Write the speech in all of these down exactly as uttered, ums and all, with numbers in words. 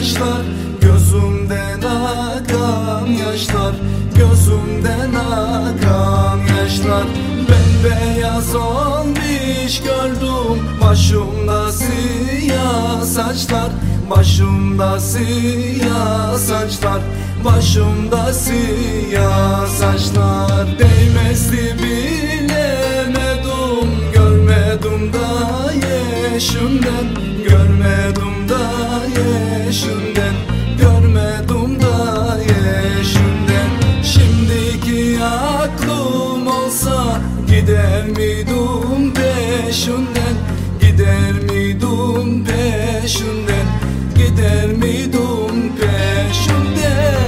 yaşlar, gözümden akan yaşlar, gözümden akan yaşlar. Bembeyaz olmuş gördüm, başımda siyah saçlar, başımda siyah saçlar, başımda siyah saçlar. Değmezdi bilemedim, görmedim da yeşimden, görmedim da yeşimden, görmedim da yeşimden. Şimdiki aklım olsa gider miydim peşinden, gider miydim peşinden, gider miydim peşinden.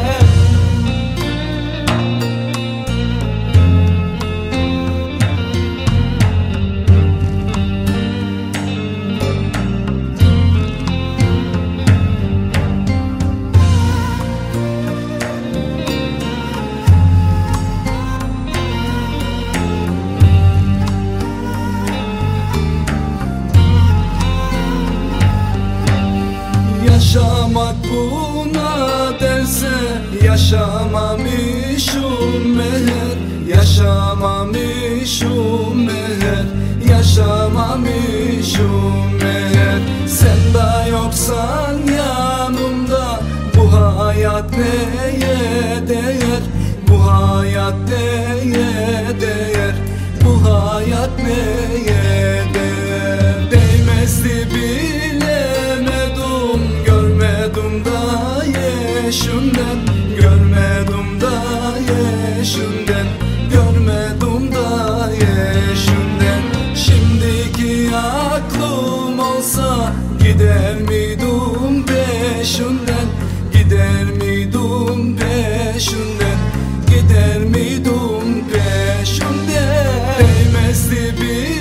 Yaşamak buna derse yaşamamışım meğer, yaşamamışım meğer, yaşamamışım meğer. Sen de yoksan yanımda bu hayat neye değer, bu hayat neye değer, bu hayat neye değer. Değmezdi bilemedim, görmedim da yeşimden, görmedim da yeşimden, görmedim da yeşimden. Şimdiki aklım olsa gider miydim peşinden, gider miydim peşinden, gider miydim peşinden. Değmezdi bir